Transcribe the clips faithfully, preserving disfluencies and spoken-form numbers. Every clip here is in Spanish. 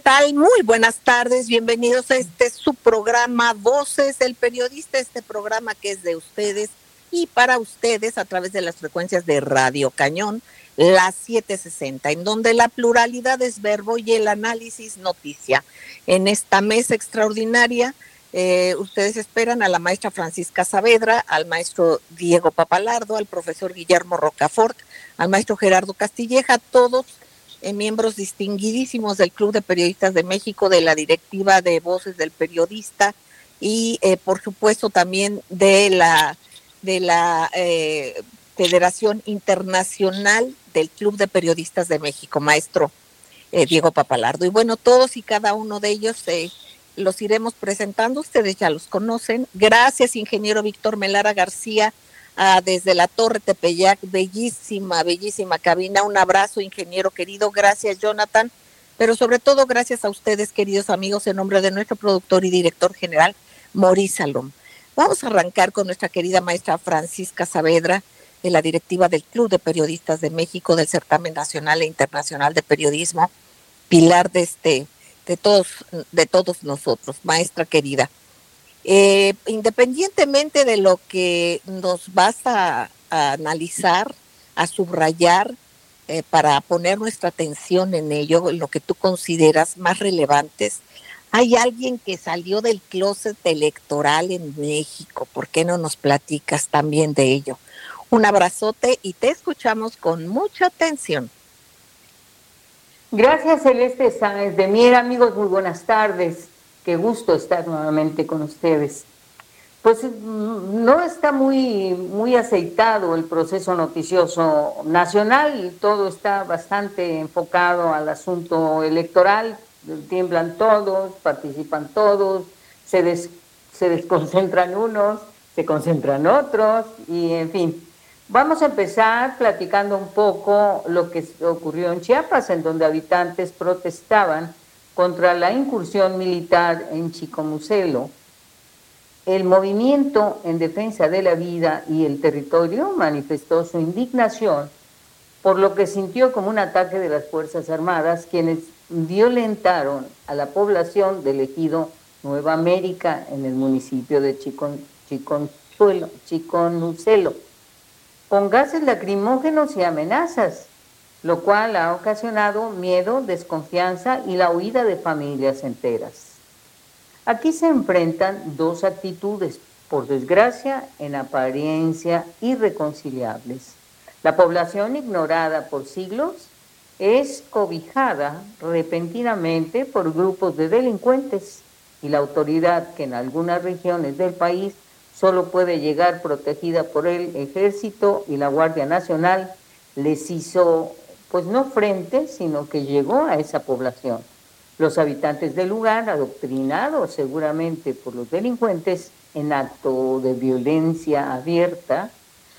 tal? Muy buenas tardes, bienvenidos a este su programa Voces del Periodista, este programa que es de ustedes y para ustedes a través de las frecuencias de Radio Cañón, las setecientos sesenta, en donde la pluralidad es verbo y el análisis noticia. En esta mesa extraordinaria, eh, ustedes esperan a la maestra Francisca Saavedra, al maestro Diego Papalardo, al profesor Guillermo Rocafort, al maestro Gerardo Castilleja, todos Eh, miembros distinguidísimos del Club de Periodistas de México, de la directiva de Voces del Periodista y eh, por supuesto también de la, de la eh, Federación Internacional del Club de Periodistas de México, maestro eh, Diego Papalardo. Y bueno, todos y cada uno de ellos eh, los iremos presentando, ustedes ya los conocen. Gracias, ingeniero Víctor Melara García, Ah, desde la Torre Tepeyac, bellísima, bellísima cabina. Un abrazo, ingeniero querido. Gracias, Jonathan. Pero sobre todo, gracias a ustedes, queridos amigos, en nombre de nuestro productor y director general, Maurice Salom. Vamos a arrancar con nuestra querida maestra Francisca Saavedra, de la directiva del Club de Periodistas de México, del Certamen Nacional e Internacional de Periodismo, pilar de, este, de, todos, de todos nosotros. Maestra querida. Eh, independientemente de lo que nos vas a, a analizar, a subrayar, eh, para poner nuestra atención en ello, en lo que tú consideras más relevantes, hay alguien que salió del closet electoral en México. ¿Por qué no nos platicas también de ello? Un abrazote y te escuchamos con mucha atención. Gracias, Celeste Sáenz de Mier. Amigos, muy buenas tardes. Qué gusto estar nuevamente con ustedes. Pues no está muy, muy aceitado el proceso noticioso nacional, todo está bastante enfocado al asunto electoral, tiemblan todos, participan todos, se, des, se desconcentran unos, se concentran otros y en fin. Vamos a empezar platicando un poco lo que ocurrió en Chiapas, en donde habitantes protestaban contra la incursión militar en Chicomucelo. El movimiento en defensa de la vida y el territorio manifestó su indignación por lo que sintió como un ataque de las Fuerzas Armadas, quienes violentaron a la población del ejido Nueva América en el municipio de Chicon, Chiconzuelo, Chiconucelo, con gases lacrimógenos y amenazas, lo cual ha ocasionado miedo, desconfianza y la huida de familias enteras. Aquí se enfrentan dos actitudes, por desgracia, en apariencia irreconciliables. La población ignorada por siglos es cobijada repentinamente por grupos de delincuentes y la autoridad, que en algunas regiones del país solo puede llegar protegida por el Ejército y la Guardia Nacional, les hizo pues no frente, sino que llegó a esa población. Los habitantes del lugar, adoctrinados seguramente por los delincuentes en acto de violencia abierta,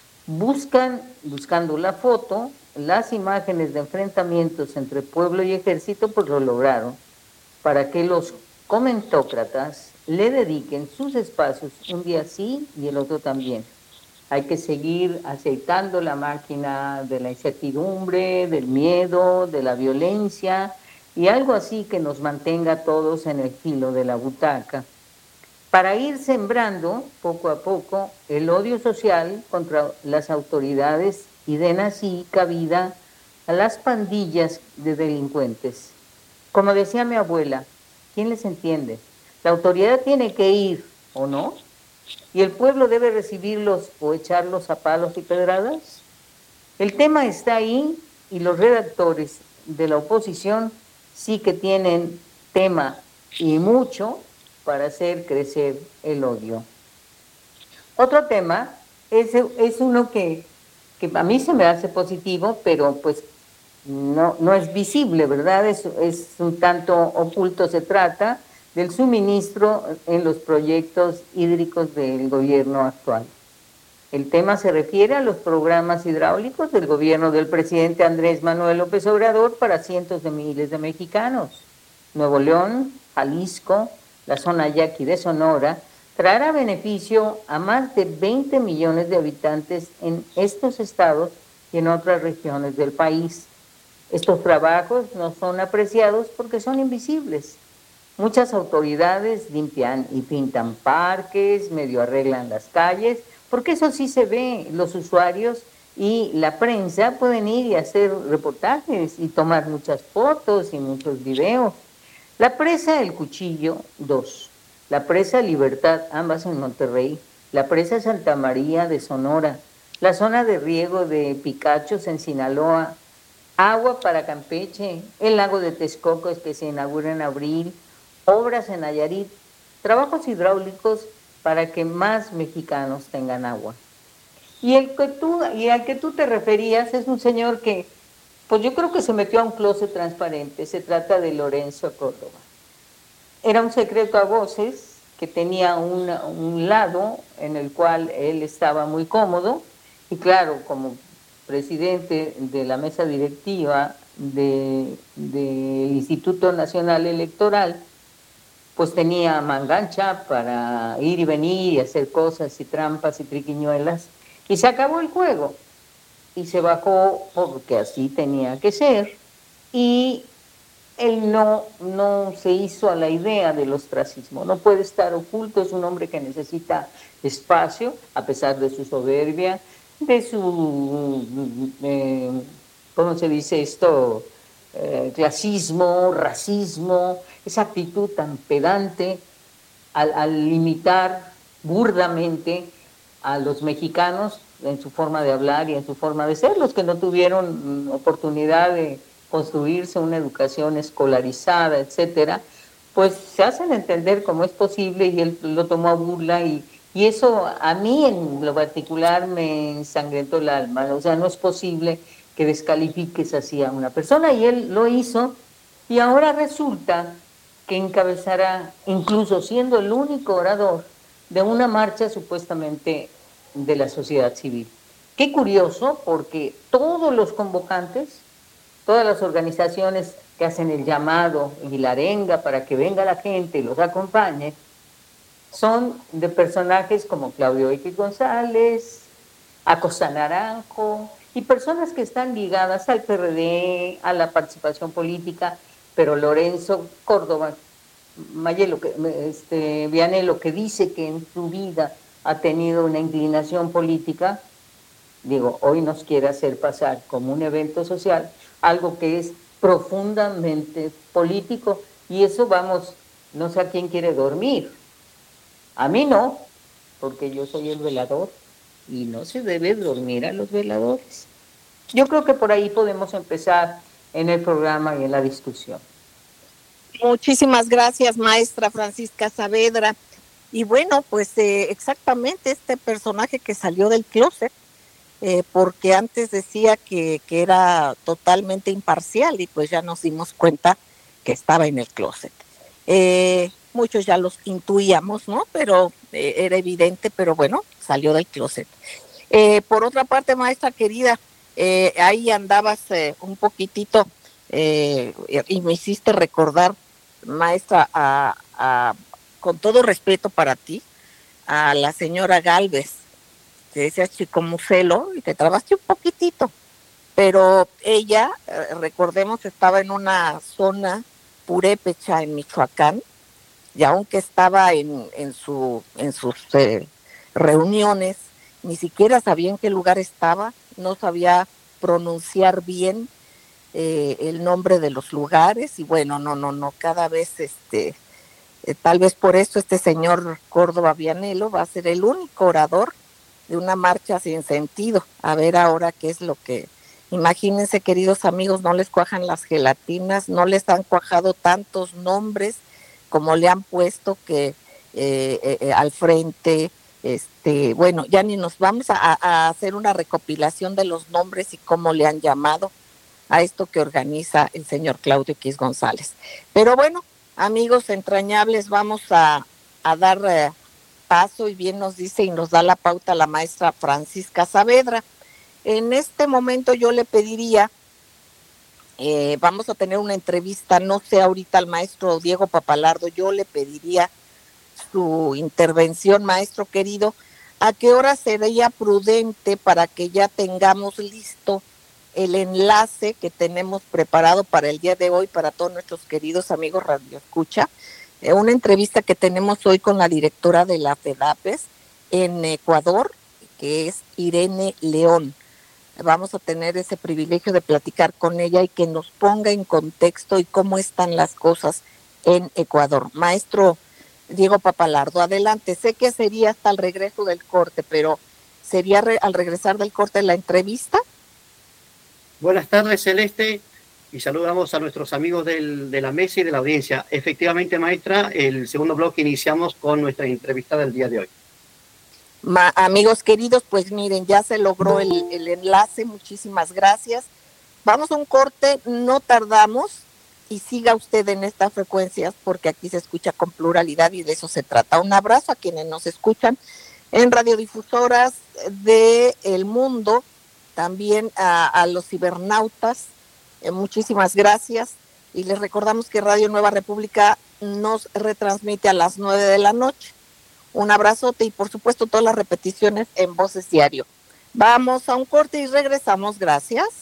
buscan, buscando la foto, las imágenes de enfrentamientos entre pueblo y ejército, pues lo lograron, para que los comentócratas le dediquen sus espacios un día sí y el otro también. Hay que seguir aceitando la máquina de la incertidumbre, del miedo, de la violencia y algo así que nos mantenga todos en el filo de la butaca, para ir sembrando poco a poco el odio social contra las autoridades y den así cabida a las pandillas de delincuentes. Como decía mi abuela, ¿quién les entiende? La autoridad tiene que ir, ¿o no? ¿Y el pueblo debe recibirlos o echarlos a palos y pedradas? El tema está ahí y los redactores de la oposición sí que tienen tema y mucho para hacer crecer el odio. Otro tema es, es uno que, que a mí se me hace positivo, pero pues no, no es visible, ¿verdad? Es, es un tanto oculto. Se trata del suministro en los proyectos hídricos del gobierno actual. El tema se refiere a los programas hidráulicos del gobierno del presidente Andrés Manuel López Obrador para cientos de miles de mexicanos. Nuevo León, Jalisco, la zona yaqui de Sonora, traerá beneficio a más de veinte millones de habitantes en estos estados y en otras regiones del país. Estos trabajos no son apreciados porque son invisibles. Muchas autoridades limpian y pintan parques, medio arreglan las calles, porque eso sí se ve. Los usuarios y la prensa pueden ir y hacer reportajes y tomar muchas fotos y muchos videos. La presa El Cuchillo, dos. La presa Libertad, ambas en Monterrey. La presa Santa María de Sonora. La zona de riego de Picachos en Sinaloa. Agua para Campeche. El lago de Texcoco, que se inaugura en abril. Obras en Nayarit. Trabajos hidráulicos para que más mexicanos tengan agua. Y el que tú, y al que tú te referías es un señor que, pues yo creo que se metió a un closet transparente. Se trata de Lorenzo Córdoba. Era un secreto a voces que tenía una, un lado en el cual él estaba muy cómodo, y claro, como presidente de la mesa directiva del de Instituto Nacional Electoral, pues tenía mangancha para ir y venir y hacer cosas y trampas y triquiñuelas, y se acabó el juego, y se bajó porque así tenía que ser, y él no, no se hizo a la idea del ostracismo, no puede estar oculto, es un hombre que necesita espacio, a pesar de su soberbia, de su, eh, ¿cómo se dice esto?, eh, clasismo, racismo, esa actitud tan pedante al, al limitar burdamente a los mexicanos en su forma de hablar y en su forma de ser, los que no tuvieron oportunidad de construirse una educación escolarizada, etcétera, pues se hacen entender cómo es posible, y él lo tomó a burla, y, y eso a mí en lo particular me ensangrentó el alma. O sea, no es posible que descalifiques así a una persona, y él lo hizo, y ahora resulta que encabezará, incluso siendo el único orador de una marcha supuestamente de la sociedad civil. Qué curioso, porque todos los convocantes, todas las organizaciones que hacen el llamado y la arenga para que venga la gente y los acompañe, son de personajes como Claudio X González, Acosta Naranjo, y personas que están ligadas al P R D, a la participación política, pero Lorenzo Córdoba, Mayelo, este, Vianello, que dice que en su vida ha tenido una inclinación política, digo, hoy nos quiere hacer pasar como un evento social algo que es profundamente político, y eso, vamos, no sé a quién quiere dormir. A mí no, porque yo soy el velador, y no se debe dormir a los veladores. Yo creo que por ahí podemos empezar en el programa y en la discusión. Muchísimas gracias, maestra Francisca Saavedra. Y bueno, pues eh, exactamente este personaje que salió del closet, eh, porque antes decía que, que era totalmente imparcial, y pues ya nos dimos cuenta que estaba en el closet. Eh, muchos ya los intuíamos, ¿no? Pero eh, era evidente, pero bueno, salió del closet. Eh, por otra parte, maestra querida, eh, ahí andabas eh, un poquitito eh, y me hiciste recordar, maestra, a, a, con todo respeto para ti, a la señora Gálvez, que decía Chicomucelo, y te trabaste un poquitito, pero ella, eh, recordemos, estaba en una zona purépecha en Michoacán, y aunque estaba en, en, su, en sus eh, reuniones, ni siquiera sabía en qué lugar estaba, no sabía pronunciar bien eh, el nombre de los lugares, y bueno, no, no, no, cada vez, este, eh, tal vez por eso este señor Córdoba Vianello va a ser el único orador de una marcha sin sentido. A ver ahora qué es lo que, imagínense, queridos amigos, no les cuajan las gelatinas, no les han cuajado tantos nombres como le han puesto que eh, eh, al frente. Este, bueno, ya ni nos vamos a, a hacer una recopilación de los nombres y cómo le han llamado a esto que organiza el señor Claudio X González. Pero bueno, amigos entrañables, vamos a, a dar eh, paso, y bien nos dice y nos da la pauta la maestra Francisca Saavedra. En este momento yo le pediría, eh, vamos a tener una entrevista, no sé ahorita al maestro Diego Papalardo, yo le pediría su intervención, maestro querido, a qué hora sería prudente para que ya tengamos listo el enlace que tenemos preparado para el día de hoy para todos nuestros queridos amigos Radio Escucha. Eh, una entrevista que tenemos hoy con la directora de la FEDAPES en Ecuador, que es Irene León. Vamos a tener ese privilegio de platicar con ella y que nos ponga en contexto y cómo están las cosas en Ecuador. Maestro Diego Papalardo, adelante. Sé que sería hasta el regreso del corte, pero ¿sería re- al regresar del corte la entrevista? Buenas tardes, Celeste, y saludamos a nuestros amigos del, de la mesa y de la audiencia. Efectivamente, maestra, el segundo bloque iniciamos con nuestra entrevista del día de hoy. Ma, amigos queridos, pues miren, ya se logró el, el enlace, muchísimas gracias. Vamos a un corte, no tardamos, y siga usted en estas frecuencias porque aquí se escucha con pluralidad y de eso se trata. Un abrazo a quienes nos escuchan en radiodifusoras del mundo, también a, a los cibernautas, eh, muchísimas gracias, y les recordamos que Radio Nueva República nos retransmite a las nueve de la noche. Un abrazote y por supuesto todas las repeticiones en Voces Diario. Vamos a un corte y regresamos, gracias.